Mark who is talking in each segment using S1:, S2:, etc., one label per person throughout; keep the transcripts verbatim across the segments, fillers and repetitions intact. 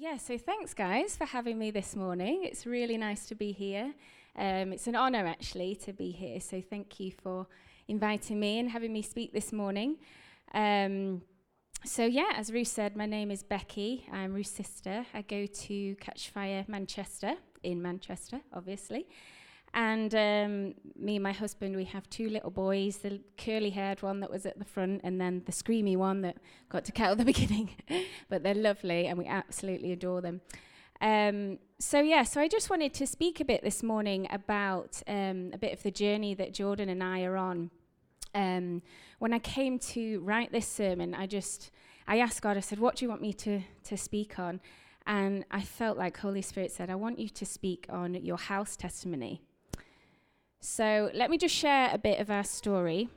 S1: Yeah, so thanks, guys, for having me this morning. It's really nice to be here. Um, it's an honour, actually, to be here. So thank you for inviting me and having me speak this morning. Um, so yeah, as Ruth said, my name is Becky. I'm Ruth's sister. I go to Catch Fire Manchester, in Manchester, obviously. And um, me and my husband, we have two little boys, the curly-haired one that was at the front and then the screamy one that got to cut at the beginning. But they're lovely and we absolutely adore them. Um, so, yeah, so I just wanted to speak a bit this morning about um, a bit of the journey that Jordan and I are on. Um, when I came to write this sermon, I just, I asked God, I said, what do you want me to, to speak on? And I felt like Holy Spirit said, I want you to speak on your house testimony. So let me just share a bit of our story.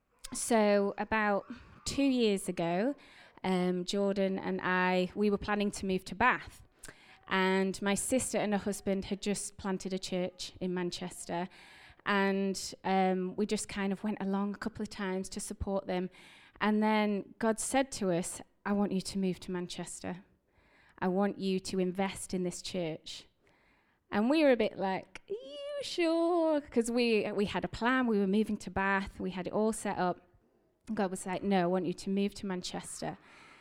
S1: So about two years ago, um, Jordan and I, we were planning to move to Bath. And my sister and her husband had just planted a church in Manchester. And um, we just kind of went along a couple of times to support them. And then God said to us, I want you to move to Manchester. I want you to invest in this church. And we were a bit like, are you sure? Because we we had a plan. We were moving to Bath. We had it all set up. God was like, no, I want you to move to Manchester.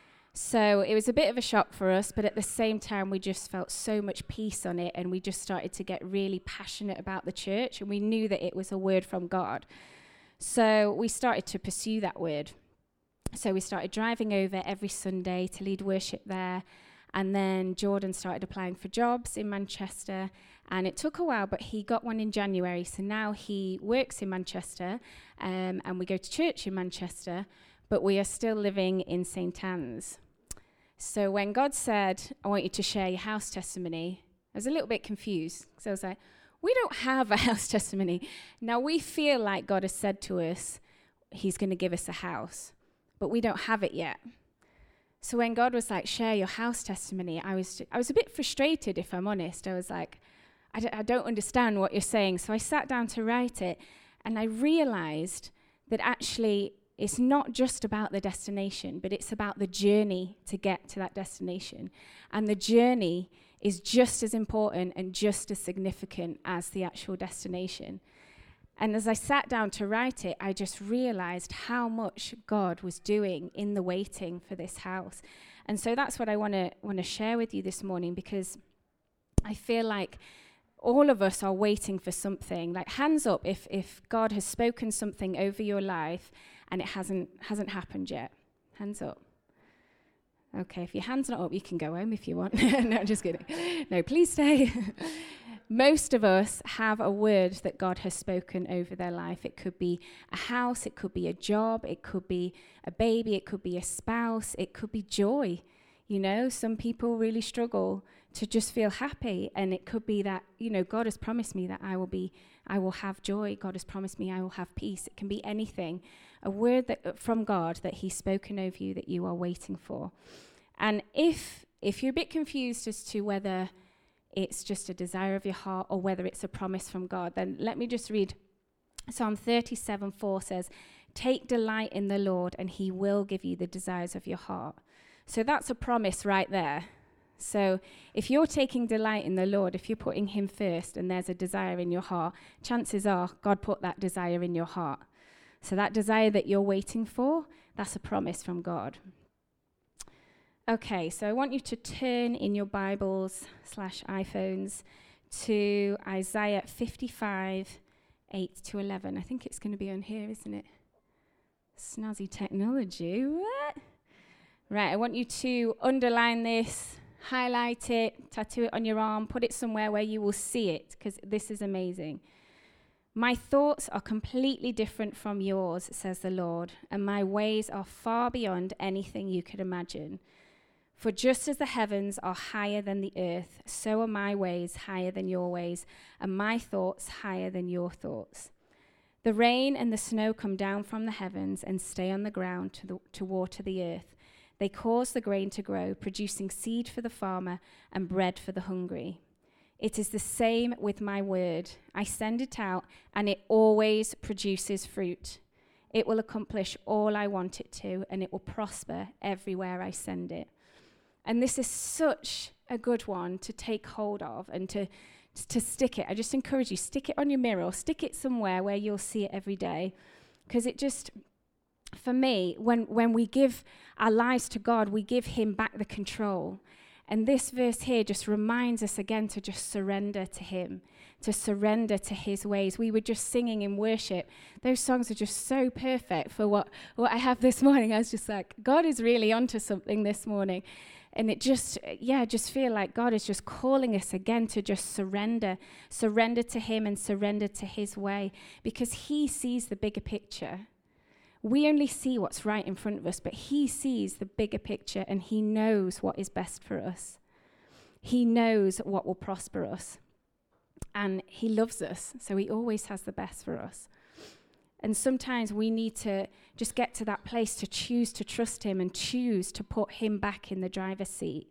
S1: So it was a bit of a shock for us, but at the same time, we just felt so much peace on it, and we just started to get really passionate about the church, and we knew that it was a word from God. So we started to pursue that word. So we started driving over every Sunday to lead worship there. And then Jordan started applying for jobs in Manchester, and it took a while, but he got one in January. So now he works in Manchester, um, and we go to church in Manchester, but we are still living in Saint Anne's. So when God said, I want you to share your house testimony, I was a little bit confused. So I was like, we don't have a house testimony. Now we feel like God has said to us, he's going to give us a house, but we don't have it yet. So when God was like, share your house testimony, I was I was a bit frustrated, if I'm honest. I was like, I, d- I don't understand what you're saying. So I sat down to write it, and I realized that actually it's not just about the destination, but it's about the journey to get to that destination. And the journey is just as important and just as significant as the actual destination. And as I sat down to write it, I just realized how much God was doing in the waiting for this house. And so that's what I want to want to share with you this morning, because I feel like all of us are waiting for something. Like, hands up if if God has spoken something over your life and it hasn't hasn't happened yet. Hands up. Okay, if your hand's not up, you can go home if you want. No, I'm just kidding. No, please stay. Most of us have a word that God has spoken over their life. It could be a house, it could be a job, it could be a baby, it could be a spouse, it could be joy. You know, some people really struggle to just feel happy, and it could be that, you know, God has promised me that I will be, I will have joy. God has promised me I will have peace. It can be anything, a word that from God that he's spoken over you that you are waiting for. And if if you're a bit confused as to whether it's just a desire of your heart or whether it's a promise from God, then let me just read. Psalm thirty-seven four says, take delight in the Lord and he will give you the desires of your heart. So that's a promise right there. So if you're taking delight in the Lord, if you're putting him first and there's a desire in your heart, chances are God put that desire in your heart. So that desire that you're waiting for, that's a promise from God. Okay, so I want you to turn in your Bibles slash iPhones to Isaiah fifty-five, eight to eleven. I think it's going to be on here, isn't it? Snazzy technology. What? Right, I want you to underline this, highlight it, tattoo it on your arm, put it somewhere where you will see it, because this is amazing. My thoughts are completely different from yours, says the Lord, and my ways are far beyond anything you could imagine. For just as the heavens are higher than the earth, so are my ways higher than your ways, and my thoughts higher than your thoughts. The rain and the snow come down from the heavens and stay on the ground to, the, to water the earth. They cause the grain to grow, producing seed for the farmer and bread for the hungry. It is the same with my word. I send it out, and it always produces fruit. It will accomplish all I want it to, and it will prosper everywhere I send it. And this is such a good one to take hold of and to, to stick it. I just encourage you, stick it on your mirror, or stick it somewhere where you'll see it every day. Because it just, for me, when, when we give our lives to God, we give him back the control. And this verse here just reminds us again to just surrender to him, to surrender to his ways. We were just singing in worship. Those songs are just so perfect for what, what I have this morning. I was just like, God is really onto something this morning. And it just, yeah, just feel like God is just calling us again to just surrender, surrender to him and surrender to his way, because he sees the bigger picture. We only see what's right in front of us, but he sees the bigger picture and he knows what is best for us. He knows what will prosper us. And he loves us, so he always has the best for us. And sometimes we need to just get to that place to choose to trust him and choose to put him back in the driver's seat.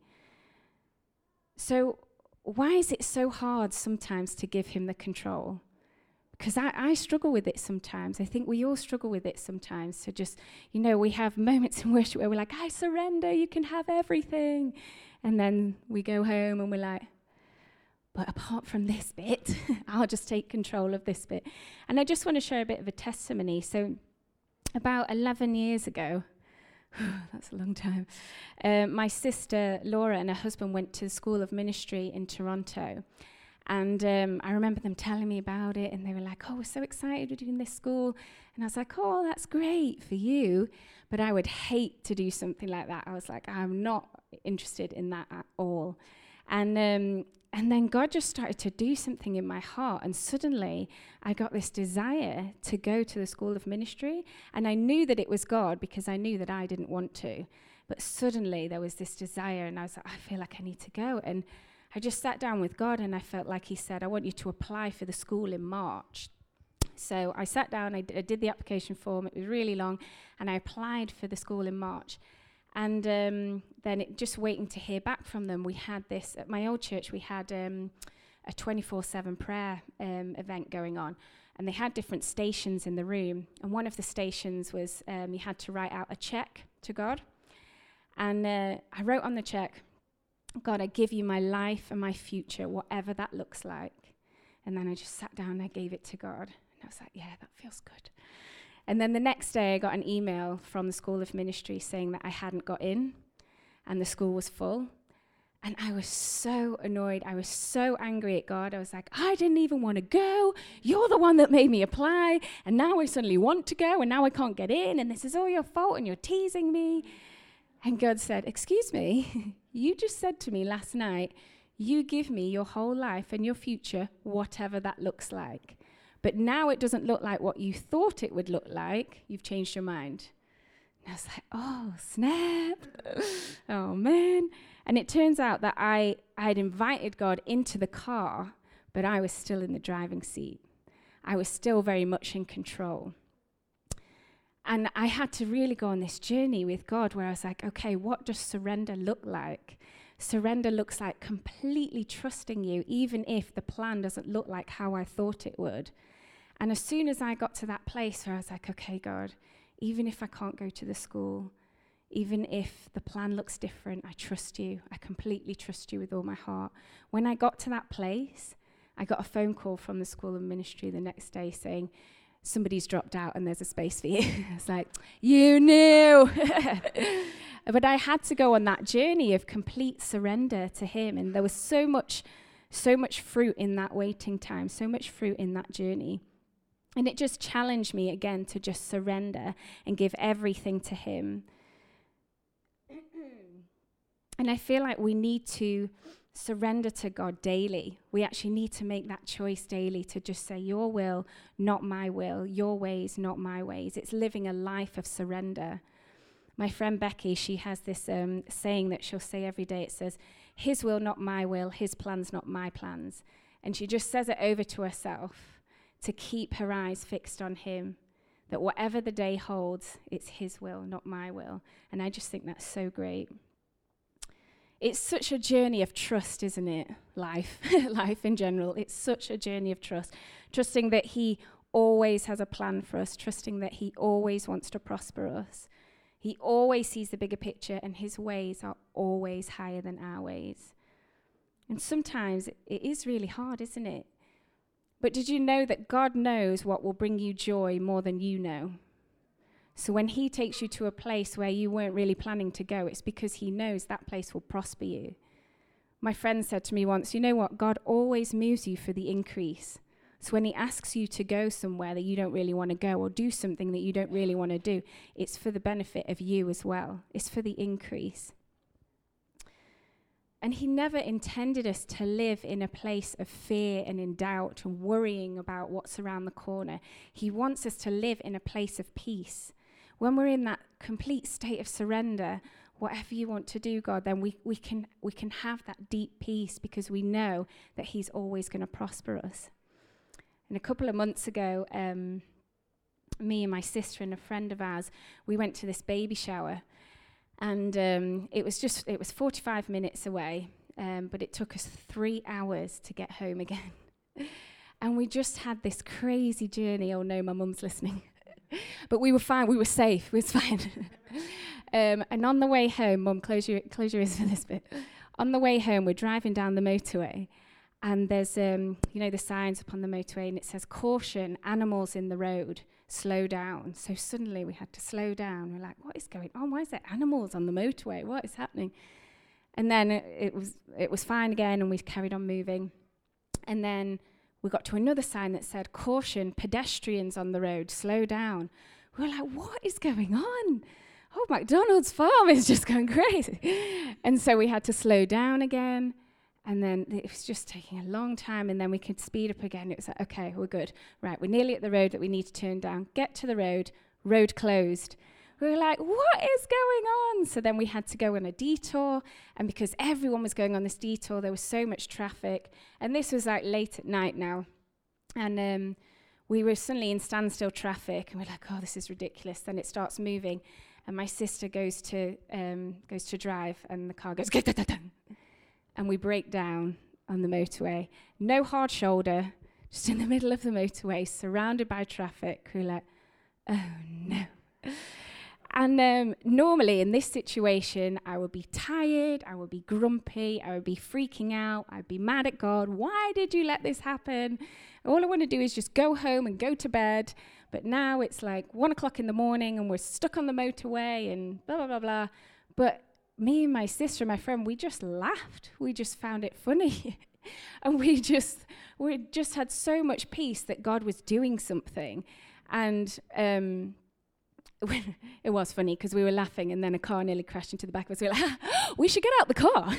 S1: So why is it so hard sometimes to give him the control? Because I, I struggle with it sometimes. I think we all struggle with it sometimes. So just, you know, we have moments in worship where we're like, I surrender, you can have everything. And then we go home and we're like, but apart from this bit, I'll just take control of this bit. And I just want to share a bit of a testimony. So about eleven years ago, that's a long time, uh, my sister Laura and her husband went to the School of Ministry in Toronto. And um, I remember them telling me about it, and they were like, oh, we're so excited we're doing this school. And I was like, oh, that's great for you, but I would hate to do something like that. I was like, I'm not interested in that at all. And um, and then God just started to do something in my heart, and suddenly I got this desire to go to the School of Ministry, and I knew that it was God because I knew that I didn't want to. But suddenly there was this desire, and I was like, I feel like I need to go. And I just sat down with God, and I felt like he said, I want you to apply for the school in March. So I sat down, I, d- I did the application form, it was really long, and I applied for the school in March. And um, then it, just waiting to hear back from them, we had this, at my old church, we had um, a twenty-four seven prayer um, event going on. And they had different stations in the room. And one of the stations was um, you had to write out a check to God. And uh, I wrote on the check, God, I give you my life and my future, whatever that looks like. And then I just sat down and I gave it to God. And I was like, yeah, that feels good. And then the next day I got an email from the School of Ministry saying that I hadn't got in and the school was full. And I was so annoyed. I was so angry at God. I was like, I didn't even want to go. You're the one that made me apply. And now I suddenly want to go and now I can't get in. And this is all your fault and you're teasing me. And God said, excuse me, you just said to me last night, you give me your whole life and your future, whatever that looks like. But now it doesn't look like what you thought it would look like. You've changed your mind. And I was like, oh, snap. Oh, man. And it turns out that I had invited God into the car, but I was still in the driving seat. I was still very much in control. And I had to really go on this journey with God where I was like, okay, what does surrender look like? Surrender looks like completely trusting you, even if the plan doesn't look like how I thought it would. And as soon as I got to that place where I was like, okay, God, even if I can't go to the school, even if the plan looks different, I trust you. I completely trust you with all my heart. When I got to that place, I got a phone call from the School of Ministry the next day saying, somebody's dropped out and there's a space for you. It's like, you knew. But I had to go on that journey of complete surrender to him. And there was so much, so much fruit in that waiting time, so much fruit in that journey. And it just challenged me again to just surrender and give everything to him. And I feel like we need to surrender to God daily. We actually need to make that choice daily to just say, your will, not my will, your ways, not my ways. It's living a life of surrender. My friend Becky, she has this um, saying that she'll say every day. It says, his will, not my will, his plans, not my plans. And she just says it over to herself to keep her eyes fixed on him, that whatever the day holds, it's his will, not my will. And I just think that's so great. It's such a journey of trust, isn't it? Life, life in general. It's such a journey of trust. Trusting that he always has a plan for us. Trusting that he always wants to prosper us. He always sees the bigger picture, and his ways are always higher than our ways. And sometimes it, it is really hard, isn't it? But did you know that God knows what will bring you joy more than you know? So when he takes you to a place where you weren't really planning to go, it's because he knows that place will prosper you. My friend said to me once, you know what? God always moves you for the increase. So when he asks you to go somewhere that you don't really want to go, or do something that you don't really want to do, it's for the benefit of you as well. It's for the increase. And he never intended us to live in a place of fear and in doubt and worrying about what's around the corner. He wants us to live in a place of peace. When we're in that complete state of surrender, whatever you want to do, God, then we, we can we can have that deep peace because we know that he's always going to prosper us. And a couple of months ago, um, me and my sister and a friend of ours, we went to this baby shower. And um, it was just, it was forty-five minutes away, um, but it took us three hours to get home again. And we just had this crazy journey. Oh no, my mum's listening. But we were fine, we were safe, it was fine. um, and on the way home, Mum, close your, close your ears for this bit. On the way home, we're driving down the motorway. And there's, um, you know, the signs up on the motorway, and it says, caution, animals in the road, slow down. So suddenly we had to slow down. We're like, what is going on? Why is there animals on the motorway? What is happening? And then it, it was it was fine again, and we carried on moving. And then we got to another sign that said, caution, pedestrians on the road, slow down. We were like, what is going on? Oh, McDonald's farm is just going crazy. And so we had to slow down again. And then it was just taking a long time, and then we could speed up again. It was like, okay, we're good. Right, we're nearly at the road that we need to turn down. Get to the road, road closed. We were like, what is going on? So then we had to go on a detour, and because everyone was going on this detour, there was so much traffic. And this was like late at night now. And um, we were suddenly in standstill traffic, and we're like, oh, this is ridiculous. Then it starts moving, and my sister goes to um, goes to drive, and the car goes, and we break down on the motorway. No hard shoulder, just in the middle of the motorway, surrounded by traffic. We're like, oh no. And um, normally in this situation, I would be tired, I would be grumpy, I would be freaking out, I'd be mad at God. Why did you let this happen? All I want to do is just go home and go to bed. But now it's like one o'clock in the morning, and we're stuck on the motorway and blah, blah, blah, blah. But me and my sister and my friend, we just laughed. We just found it funny. And we just we just had so much peace that God was doing something. And um, it was funny because we were laughing, and then a car nearly crashed into the back of us. We were like, we should get out the car.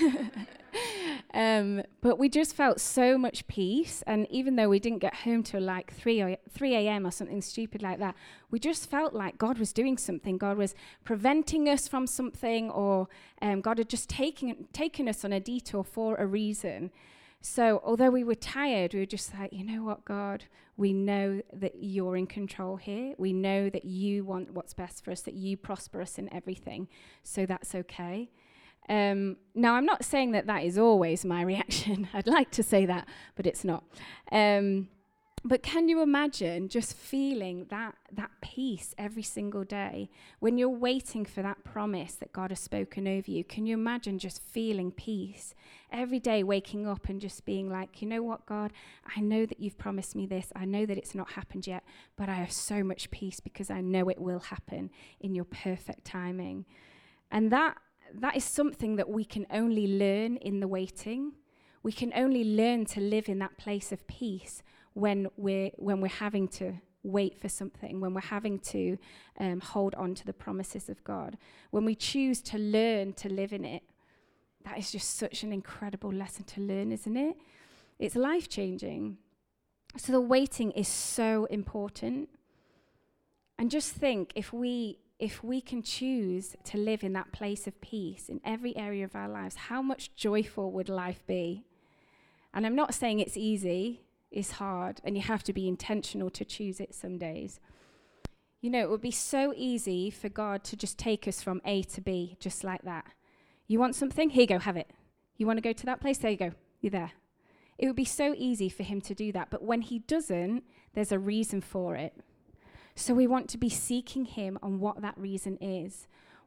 S1: um, but we just felt so much peace. And even though we didn't get home till like three a.m. or something stupid like that, we just felt like God was doing something. God was preventing us from something, or um, God had just taken, taken us on a detour for a reason. So although we were tired, we were just like, you know what, God, we know that you're in control here. We know that you want what's best for us, that you prosper us in everything. So that's okay. Um, now, I'm not saying that that is always my reaction. I'd like to say that, but it's not. Um, but can you imagine just feeling that that peace every single day when you're waiting for that promise that God has spoken over you? Can you imagine just feeling peace every day, waking up and just being like, you know what, God, I know that you've promised me this. I know that it's not happened yet, but I have so much peace because I know it will happen in your perfect timing. And that that is something that we can only learn in the waiting. We can only learn to live in that place of peace when we're when we're having to wait for something, when we're having to um, hold on to the promises of God. When we choose to learn to live in it, that is just such an incredible lesson to learn, isn't it? It's life-changing. So the waiting is so important. And just think, if we if we can choose to live in that place of peace in every area of our lives, how much joyful would life be? And I'm not saying it's easy. It's hard, and you have to be intentional to choose it some days. You know, it would be so easy for God to just take us from A to B, just like that. You want something? Here you go, have it. You want to go to that place? There you go, you're there. It would be so easy for him to do that, but when he doesn't, there's a reason for it. So we want to be seeking him on what that reason is.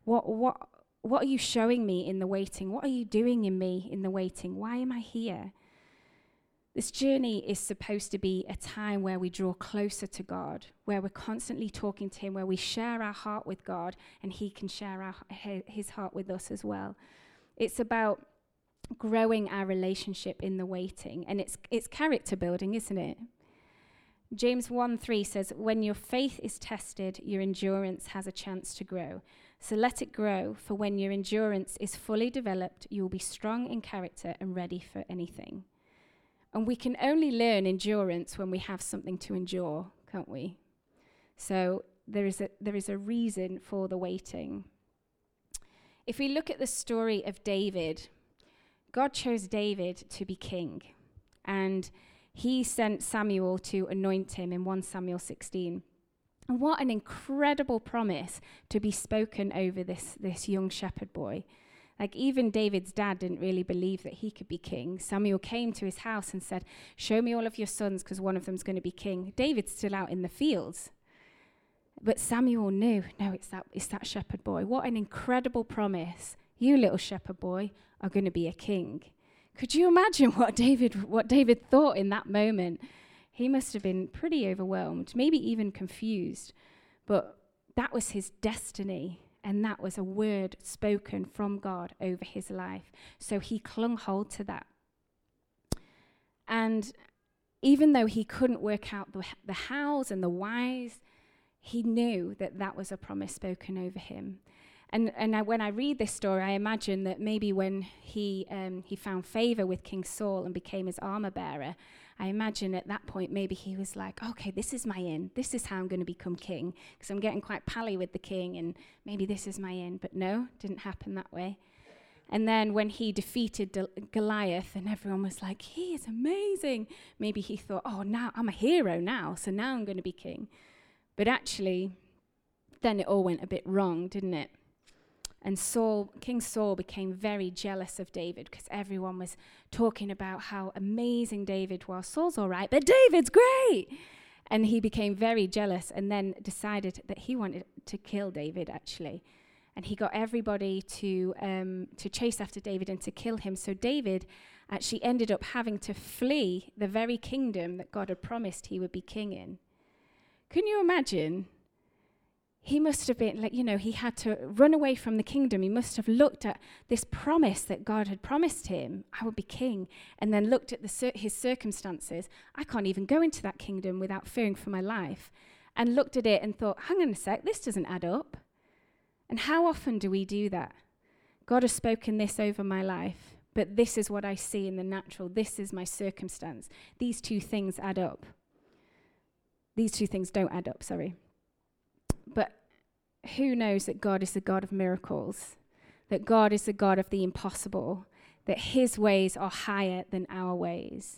S1: What, what, what are you showing me in the waiting? What are you doing in me in the waiting? Why am I here? This journey is supposed to be a time where we draw closer to God, where we're constantly talking to him, where we share our heart with God and he can share our, his heart with us as well. It's about growing our relationship in the waiting, and it's it's character building, isn't it? James one three says, when your faith is tested, your endurance has a chance to grow. So let it grow, for when your endurance is fully developed, you will be strong in character and ready for anything. And we can only learn endurance when we have something to endure, can't we? So there is a there is a reason for the waiting. If we look at the story of David, God chose David to be king, and he sent Samuel to anoint him in First Samuel sixteen. And what an incredible promise to be spoken over this, this young shepherd boy. Like, even David's dad didn't really believe that he could be king. Samuel came to his house and said, show me all of your sons because one of them's going to be king. David's still out in the fields. But Samuel knew, no, it's that, it's that shepherd boy. What an incredible promise. You little shepherd boy are going to be a king. Could you imagine what David what David thought in that moment? He must have been pretty overwhelmed, maybe even confused. But that was his destiny, and that was a word spoken from God over his life. So he clung hold to that. And even though he couldn't work out the, the hows and the whys, he knew that that was a promise spoken over him. And and I, when I read this story, I imagine that maybe when he um, he found favor with King Saul and became his armor bearer, I imagine at that point maybe he was like, okay, this is my in. This is how I'm going to become king, because I'm getting quite pally with the king, and maybe this is my in. But no, didn't happen that way. And then when he defeated Del- Goliath, and everyone was like, he is amazing. Maybe he thought, oh, now I'm a hero now, so now I'm going to be king. But actually, then it all went a bit wrong, didn't it? And Saul, King Saul became very jealous of David because everyone was talking about how amazing David was. Saul's all right, but David's great. And he became very jealous and then decided that he wanted to kill David, actually. And he got everybody to um, to chase after David and to kill him. So David actually ended up having to flee the very kingdom that God had promised he would be king in. Can you imagine? He must have been, like, you know, he had to run away from the kingdom. He must have looked at this promise that God had promised him, I would be king, and then looked at the cir- his circumstances. I can't even go into that kingdom without fearing for my life. And looked at it and thought, hang on a sec, this doesn't add up. And how often do we do that? God has spoken this over my life, but this is what I see in the natural. This is my circumstance. These two things add up. These two things don't add up, sorry. But who knows that God is the God of miracles, that God is the God of the impossible, that his ways are higher than our ways.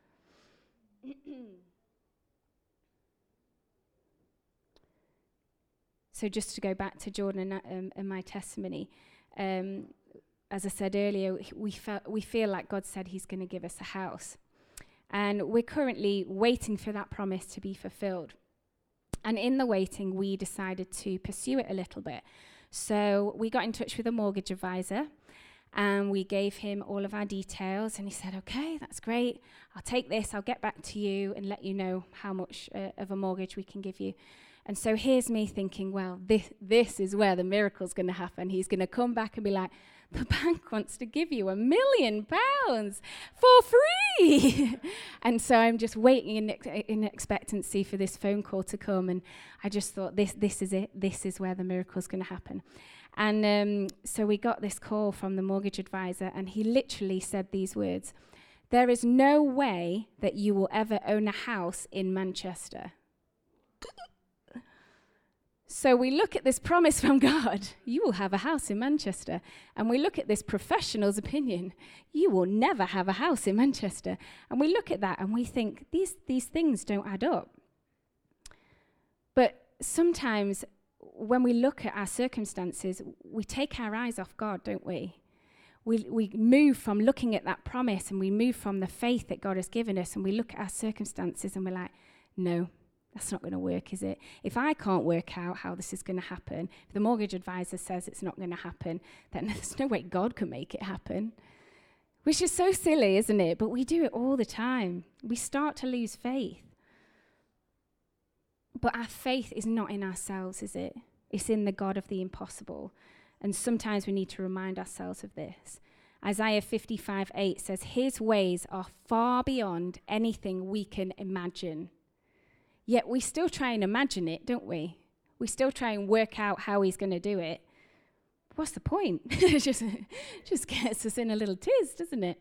S1: So just to go back to Jordan and, um, and my testimony, um, as I said earlier, we, fe- we feel like God said he's going to give us a house. And we're currently waiting for that promise to be fulfilled. And in the waiting, we decided to pursue it a little bit. So we got in touch with a mortgage advisor, and we gave him all of our details. And he said, okay, that's great. I'll take this. I'll get back to you and let you know how much uh, of a mortgage we can give you. And so here's me thinking, well, this, this is where the miracle's going to happen. He's going to come back and be like, the bank wants to give you a million pounds for free. And so I'm just waiting in, ex- in expectancy for this phone call to come. And I just thought, this this is it. This is where the miracle's going to happen. And um, so we got this call from the mortgage advisor, and he literally said these words: there is no way that you will ever own a house in Manchester. So we look at this promise from God, you will have a house in Manchester. And we look at this professional's opinion, you will never have a house in Manchester. And we look at that and we think, these, these things don't add up. But sometimes when we look at our circumstances, we take our eyes off God, don't we? We, we move from looking at that promise, and we move from the faith that God has given us, and we look at our circumstances and we're like, no, That's not going to work, is it? If I can't work out how this is going to happen, if the mortgage advisor says it's not going to happen, then there's no way God can make it happen. Which is so silly, isn't it? But we do it all the time. We start to lose faith. But our faith is not in ourselves, is it? It's in the God of the impossible. And sometimes we need to remind ourselves of this. Isaiah fifty-five eight says, his ways are far beyond anything we can imagine. Yet we still try and imagine it, don't we? We still try and work out how he's going to do it. What's the point? It just, just gets us in a little tiz, doesn't it?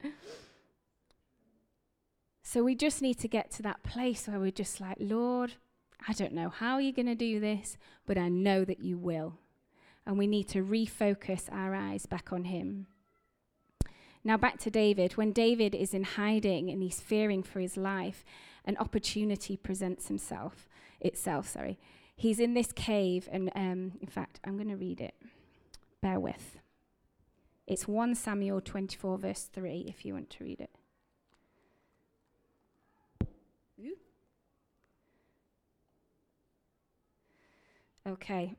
S1: So we just need to get to that place where we're just like, Lord, I don't know how you're going to do this, but I know that you will. And we need to refocus our eyes back on him. Now back to David. When David is in hiding and he's fearing for his life, an opportunity presents himself, itself. Sorry, he's in this cave, and um, in fact, I'm going to read it. Bear with. It's First Samuel twenty-four, verse three, if you want to read it. Okay.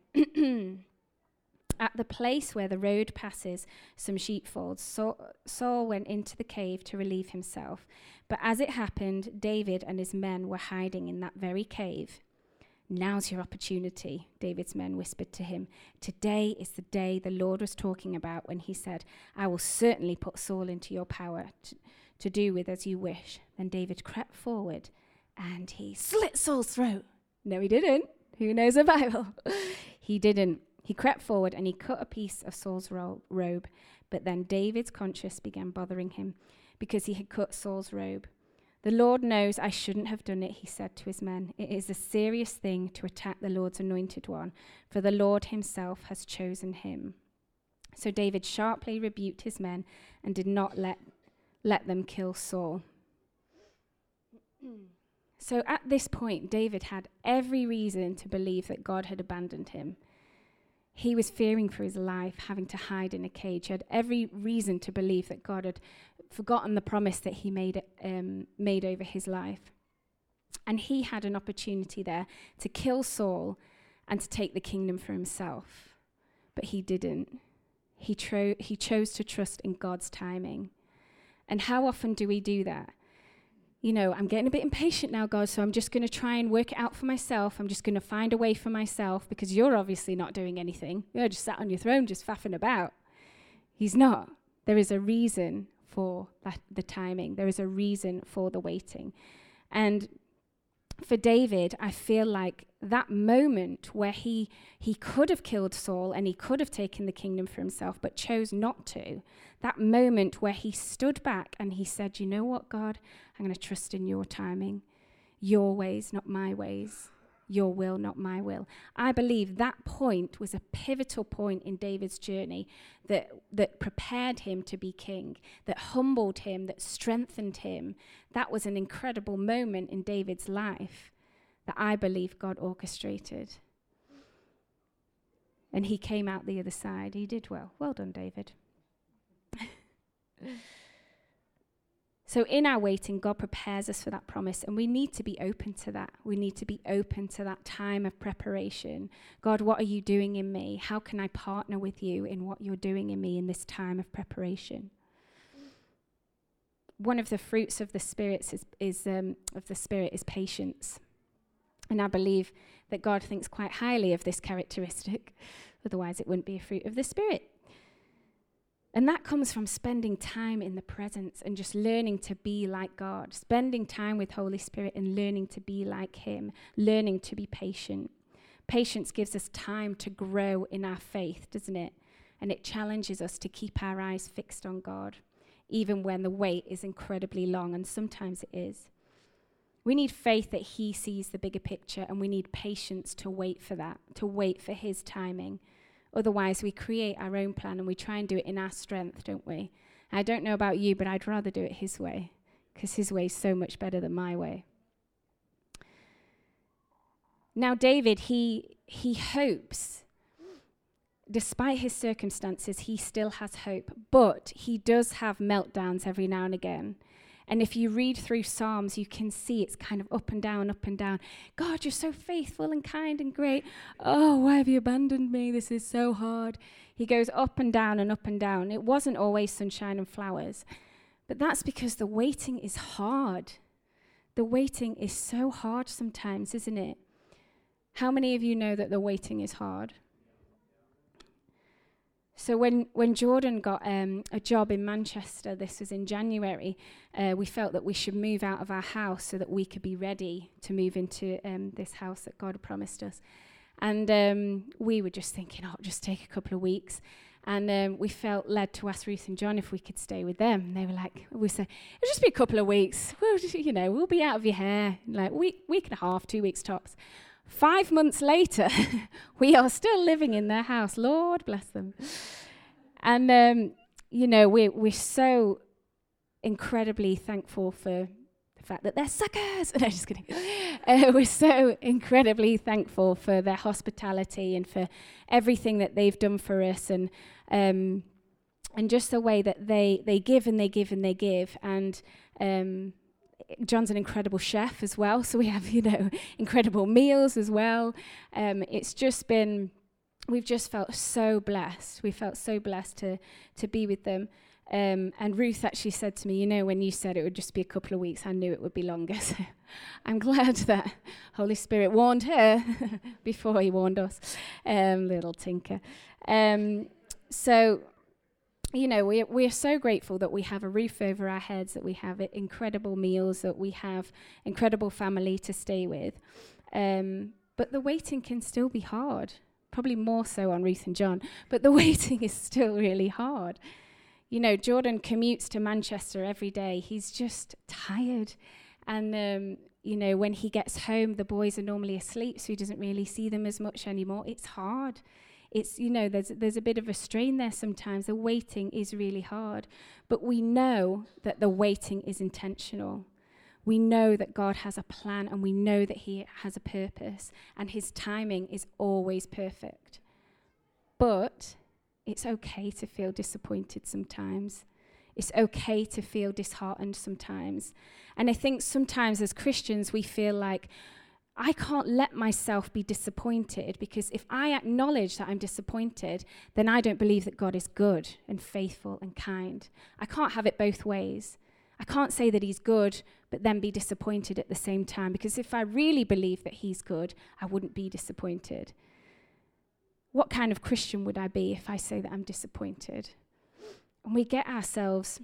S1: At the place where the road passes some sheepfolds, Saul, Saul went into the cave to relieve himself. But as it happened, David and his men were hiding in that very cave. Now's your opportunity, David's men whispered to him. Today is the day the Lord was talking about when he said, I will certainly put Saul into your power to, to do with as you wish. Then David crept forward and he slit Saul's throat. No, he didn't. Who knows the Bible? He didn't. He crept forward and he cut a piece of Saul's ro- robe. But then David's conscience began bothering him because he had cut Saul's robe. The Lord knows I shouldn't have done it, he said to his men. It is a serious thing to attack the Lord's anointed one, for the Lord himself has chosen him. So David sharply rebuked his men and did not let, let them kill Saul. So at this point, David had every reason to believe that God had abandoned him. He was fearing for his life, having to hide in a cage. He had every reason to believe that God had forgotten the promise that he made, um, made over his life. And he had an opportunity there to kill Saul and to take the kingdom for himself. But he didn't. He, tro- he chose to trust in God's timing. And how often do we do that? You know, I'm getting a bit impatient now, God, so I'm just going to try and work it out for myself. I'm just going to find a way for myself because you're obviously not doing anything. You're just sat on your throne, just faffing about. He's not. There is a reason for that, the timing. There is a reason for the waiting. And for David, I feel like that moment where he he could have killed Saul and he could have taken the kingdom for himself, but chose not to, that moment where he stood back and he said, you know what, God, I'm going to trust in your timing, your ways, not my ways, your will, not my will. I believe that point was a pivotal point in David's journey that, that prepared him to be king, that humbled him, that strengthened him. That was an incredible moment in David's life that I believe God orchestrated. And he came out the other side. He did well. Well done, David. So in our waiting, God prepares us for that promise, and we need to be open to that. We need to be open to that time of preparation. God, what are you doing in me? How can I partner with you in what you're doing in me in this time of preparation? One of the fruits of the spirits is, is um, of the Spirit is patience. And I believe that God thinks quite highly of this characteristic. Otherwise, it wouldn't be a fruit of the Spirit. And that comes from spending time in the presence and just learning to be like God, spending time with Holy Spirit and learning to be like him, learning to be patient. Patience gives us time to grow in our faith, doesn't it? And it challenges us to keep our eyes fixed on God, even when the wait is incredibly long, and sometimes it is. We need faith that he sees the bigger picture, and we need patience to wait for that, to wait for his timing. Otherwise, we create our own plan and we try and do it in our strength, don't we? I don't know about you, but I'd rather do it his way because his way is so much better than my way. Now, David, he he hopes. Despite his circumstances, he still has hope, but he does have meltdowns every now and again. And if you read through Psalms, you can see it's kind of up and down, up and down. God, you're so faithful and kind and great. Oh, why have you abandoned me? This is so hard. He goes up and down and up and down. It wasn't always sunshine and flowers. But that's because the waiting is hard. The waiting is so hard sometimes, isn't it? How many of you know that the waiting is hard? So when, when Jordan got um, a job in Manchester, this was in January, uh, we felt that we should move out of our house so that we could be ready to move into um, this house that God had promised us. And um, we were just thinking, oh, just take a couple of weeks. And um, we felt led to ask Ruth and John if we could stay with them. And they were like, we said, it'll just be a couple of weeks. We'll just, you know, we'll be out of your hair. Like week, week and a half, two weeks tops. Five months later, we are still living in their house. Lord bless them. And, um, you know, we're, we're so incredibly thankful for the fact that they're suckers. No, just kidding. Uh, we're so incredibly thankful for their hospitality and for everything that they've done for us, and um, and just the way that they, they give and they give and they give. And um John's an incredible chef as well, so we have, you know, incredible meals as well. Um, it's just been, we've just felt so blessed. We felt so blessed to to be with them. Um, and Ruth actually said to me, you know, when you said it would just be a couple of weeks, I knew it would be longer. So I'm glad that Holy Spirit warned her before he warned us, um, little tinker. Um, so... You know, we're, we're so grateful that we have a roof over our heads, that we have incredible meals, that we have incredible family to stay with. Um, but the waiting can still be hard, probably more so on Ruth and John, but the waiting is still really hard. You know, Jordan commutes to Manchester every day. He's just tired. And, um, you know, when he gets home, the boys are normally asleep, so he doesn't really see them as much anymore. It's hard. It's, you know, there's there's a bit of a strain there sometimes. The waiting is really hard. But we know that the waiting is intentional. We know that God has a plan, and we know that he has a purpose, and his timing is always perfect. But it's okay to feel disappointed sometimes. It's okay to feel disheartened sometimes. And I think sometimes as Christians we feel like, I can't let myself be disappointed, because if I acknowledge that I'm disappointed, then I don't believe that God is good and faithful and kind. I can't have it both ways. I can't say that he's good, but then be disappointed at the same time, because if I really believe that he's good, I wouldn't be disappointed. What kind of Christian would I be if I say that I'm disappointed? And we get ourselves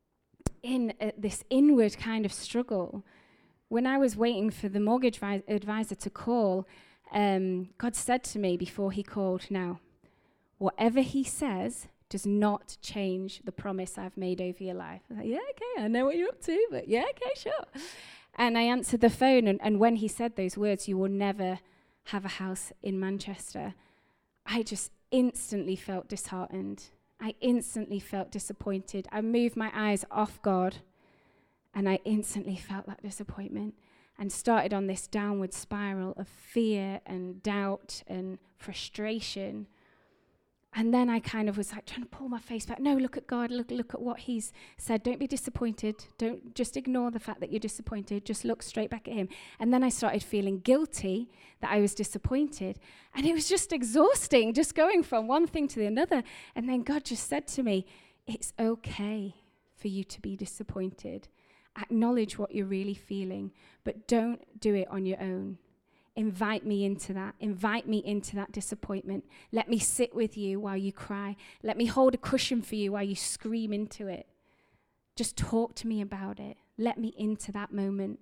S1: in uh, this inward kind of struggle. When I was waiting for the mortgage vi- advisor to call, um, God said to me before he called, now, whatever he says does not change the promise I've made over your life. I was like, yeah, okay, I know what you're up to, but yeah, okay, sure. And I answered the phone, and, and when he said those words, you will never have a house in Manchester, I just instantly felt disheartened. I instantly felt disappointed. I moved my eyes off God, and I instantly felt that disappointment and started on this downward spiral of fear and doubt and frustration. And then I kind of was like trying to pull my face back. No, look at God. Look, look at what he's said. Don't be disappointed. Don't just ignore the fact that you're disappointed. Just look straight back at him. And then I started feeling guilty that I was disappointed. And it was just exhausting, just going from one thing to the another. And then God just said to me, it's okay for you to be disappointed. Acknowledge what you're really feeling, but don't do it on your own. Invite me into that. Invite me into that disappointment. Let me sit with you while you cry. Let me hold a cushion for you while you scream into it. Just talk to me about it. Let me into that moment.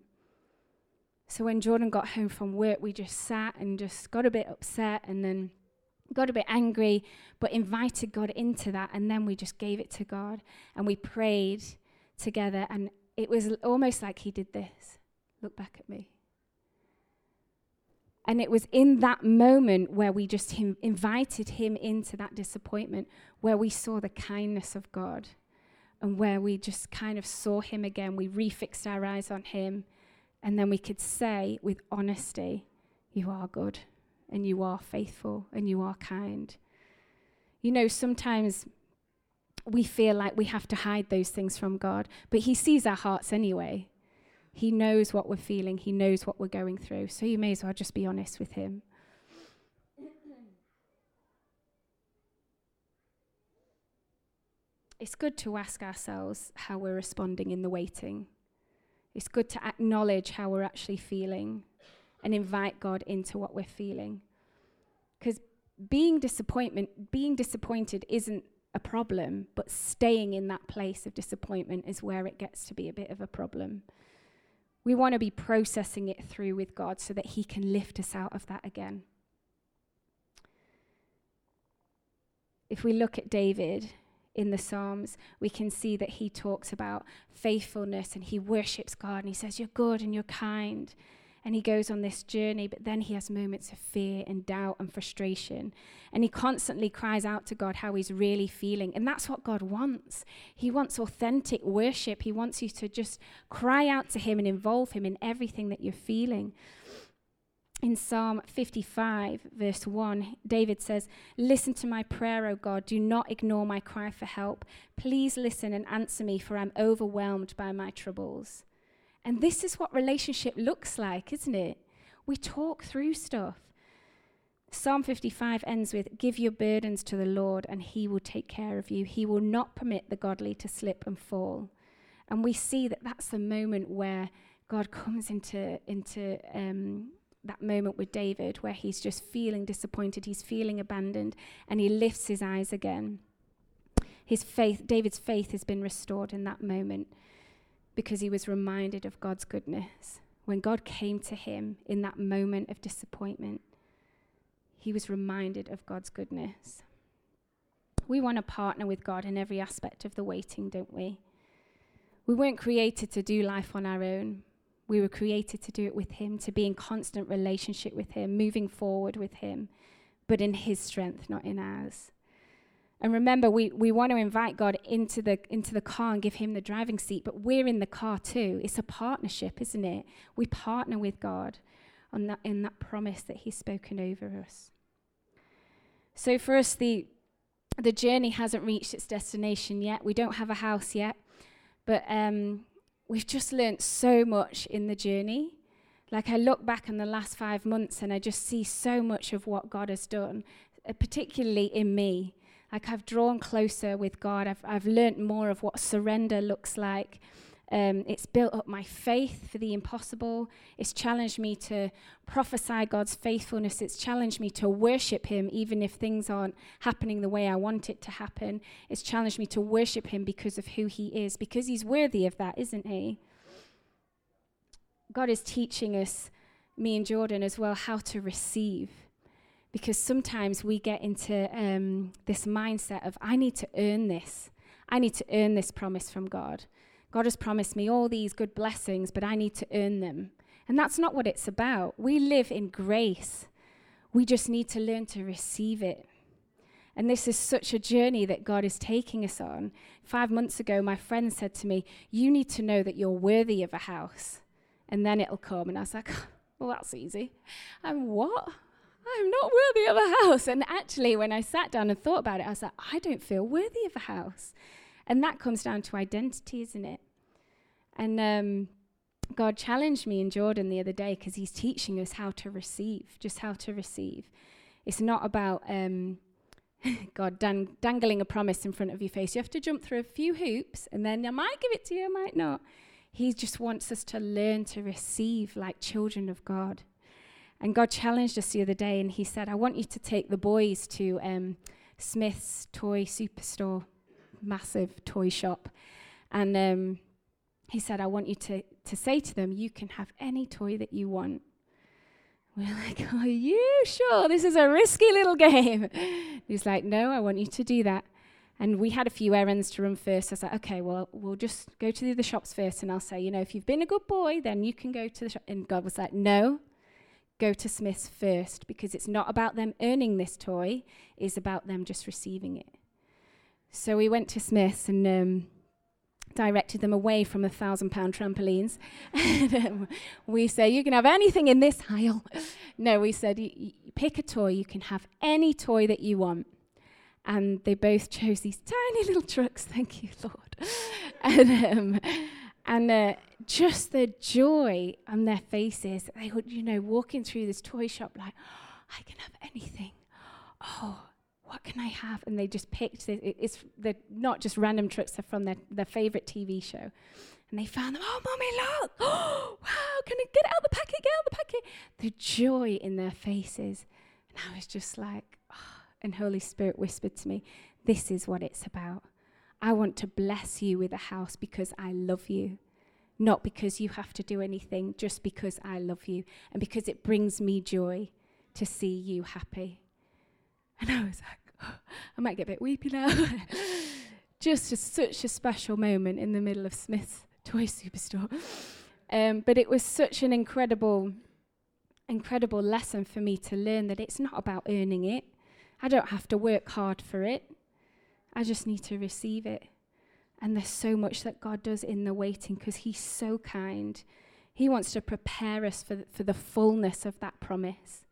S1: So when Jordan got home from work, we just sat and just got a bit upset and then got a bit angry, but invited God into that. And then we just gave it to God and we prayed together. And it was almost like he did this. Look back at me. And it was in that moment where we just him, invited him into that disappointment, where we saw the kindness of God and where we just kind of saw him again. We refixed our eyes on him, and then we could say with honesty, you are good and you are faithful and you are kind. You know, sometimes we feel like we have to hide those things from God. But he sees our hearts anyway. He knows what we're feeling. He knows what we're going through. So you may as well just be honest with him. It's good to ask ourselves how we're responding in the waiting. It's good to acknowledge how we're actually feeling and invite God into what we're feeling. Because being disappointment, being disappointed isn't a problem, but staying in that place of disappointment is where it gets to be a bit of a problem. We want to be processing it through with God so that he can lift us out of that again. If we look at David in the Psalms, we can see that he talks about faithfulness and he worships God and he says, you're good and you're kind. And he goes on this journey, but then he has moments of fear and doubt and frustration. And he constantly cries out to God how he's really feeling. And that's what God wants. He wants authentic worship. He wants you to just cry out to him and involve him in everything that you're feeling. In Psalm fifty-five, verse one, David says, listen to my prayer, O God. Do not ignore my cry for help. Please listen and answer me, for I'm overwhelmed by my troubles. And this is what relationship looks like, isn't it? We talk through stuff. Psalm fifty-five ends with, give your burdens to the Lord and he will take care of you. He will not permit the godly to slip and fall. And we see that that's the moment where God comes into, into um, that moment with David where he's just feeling disappointed, he's feeling abandoned, and he lifts his eyes again. His faith, David's faith has been restored in that moment, because he was reminded of God's goodness. When God came to him in that moment of disappointment, he was reminded of God's goodness. We want to partner with God in every aspect of the waiting, don't we? We weren't created to do life on our own. We were created to do it with him, to be in constant relationship with him, moving forward with him, but in his strength, not in ours. And remember, we, we want to invite God into the into the car and give him the driving seat, but we're in the car too. It's a partnership, isn't it? We partner with God on that in that promise that he's spoken over us. So for us, the the journey hasn't reached its destination yet. We don't have a house yet, but um, we've just learnt so much in the journey. Like I look back on the last five months and I just see so much of what God has done, uh, particularly in me. Like I've drawn closer with God. I've I've learnt more of what surrender looks like. Um, it's built up my faith for the impossible. It's challenged me to prophesy God's faithfulness. It's challenged me to worship him even if things aren't happening the way I want it to happen. It's challenged me to worship him because of who he is, because he's worthy of that, isn't he? God is teaching us, me and Jordan as well, how to receive. Because sometimes we get into um, this mindset of, I need to earn this. I need to earn this promise from God. God has promised me all these good blessings, but I need to earn them. And that's not what it's about. We live in grace. We just need to learn to receive it. And this is such a journey that God is taking us on. Five months ago, my friend said to me, you need to know that you're worthy of a house. And then it'll come. And I was like, well, that's easy. I'm what? I'm not worthy of a house. And actually, when I sat down and thought about it, I was like, I don't feel worthy of a house. And that comes down to identity, isn't it? And um, God challenged me and Jordan the other day because he's teaching us how to receive, just how to receive. It's not about um, God dang- dangling a promise in front of your face. You have to jump through a few hoops, and then I might give it to you, I might not. He just wants us to learn to receive like children of God. And God challenged us the other day, and he said, I want you to take the boys to um, Smith's Toy Superstore, massive toy shop. And um, he said, I want you to, to say to them, you can have any toy that you want. We're like, are you sure? This is a risky little game. He's like, no, I want you to do that. And we had a few errands to run first. I was like, okay, well, we'll just go to the other shops first. And I'll say, you know, if you've been a good boy, then you can go to the shop. And God was like, no. Go to Smith's first, because it's not about them earning this toy, it's about them just receiving it. So we went to Smith's and um, directed them away from the thousand pound trampolines. and, um, we say, you can have anything in this aisle. No, we said, you, you pick a toy, you can have any toy that you want. And they both chose these tiny little trucks, thank you, Lord. and um, and uh, just the joy on their faces. They would, you know, walking through this toy shop like, I can have anything. Oh, what can I have? And they just picked, it, it's they're not just random trucks, they're from their, their favorite T V show. And they found them, oh, Mommy, look. Oh, wow, can I get out the packet, get out the packet? The joy in their faces. And I was just like, oh. And Holy Spirit whispered to me, this is what it's about. I want to bless you with a house because I love you. Not because you have to do anything, just because I love you. And because it brings me joy to see you happy. And I was like, oh, I might get a bit weepy now. Just a, such a special moment in the middle of Smith's Toy Superstore. Um, but it was such an incredible, incredible lesson for me to learn that it's not about earning it. I don't have to work hard for it. I just need to receive it. And there's so much that God does in the waiting because he's so kind. He wants to prepare us for, th- for the fullness of that promise.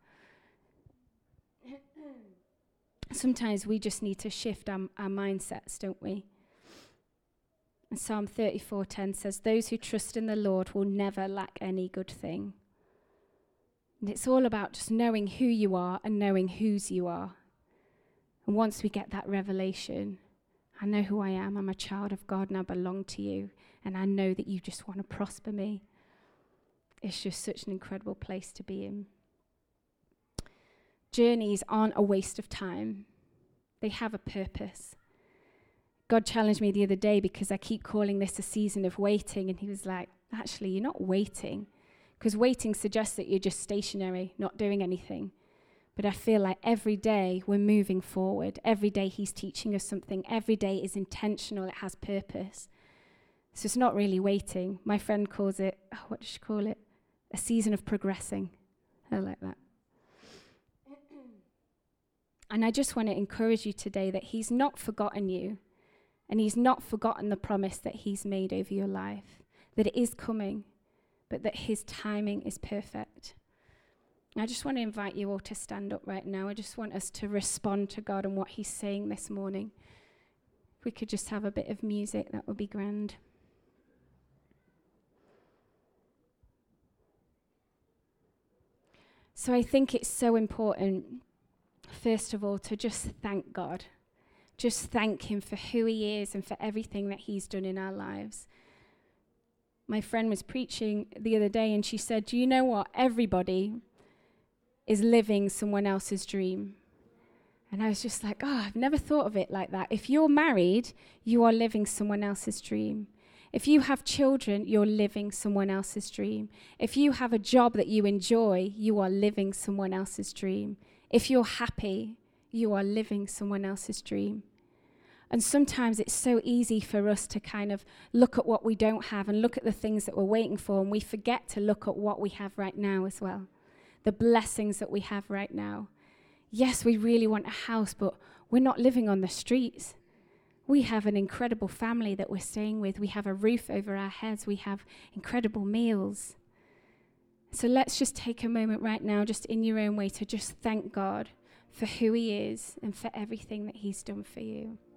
S1: Sometimes we just need to shift our, our mindsets, don't we? And Psalm thirty-four ten says, those who trust in the Lord will never lack any good thing. And it's all about just knowing who you are and knowing whose you are. And once we get that revelation, I know who I am. I'm a child of God and I belong to you. And I know that you just want to prosper me. It's just such an incredible place to be in. Journeys aren't a waste of time. They have a purpose. God challenged me the other day because I keep calling this a season of waiting. And he was like, actually, you're not waiting. Because waiting suggests that you're just stationary, not doing anything. But I feel like every day we're moving forward. Every day he's teaching us something. Every day is intentional. It has purpose. So it's not really waiting. My friend calls it, oh, what does she call it? A season of progressing. I like that. And I just want to encourage you today that he's not forgotten you. And he's not forgotten the promise that he's made over your life. That it is coming. But that his timing is perfect. I just want to invite you all to stand up right now. I just want us to respond to God and what he's saying this morning. If we could just have a bit of music, that would be grand. So I think it's so important, first of all, to just thank God. Just thank him for who he is and for everything that he's done in our lives. My friend was preaching the other day and she said, do you know what? Everybody is living someone else's dream. And I was just like, oh, I've never thought of it like that. If you're married, you are living someone else's dream. If you have children, you're living someone else's dream. If you have a job that you enjoy, you are living someone else's dream. If you're happy, you are living someone else's dream. And sometimes it's so easy for us to kind of look at what we don't have and look at the things that we're waiting for, and we forget to look at what we have right now as well. The blessings that we have right now. Yes, we really want a house, but we're not living on the streets. We have an incredible family that we're staying with. We have a roof over our heads. We have incredible meals. So let's just take a moment right now, just in your own way, to just thank God for who he is and for everything that he's done for you.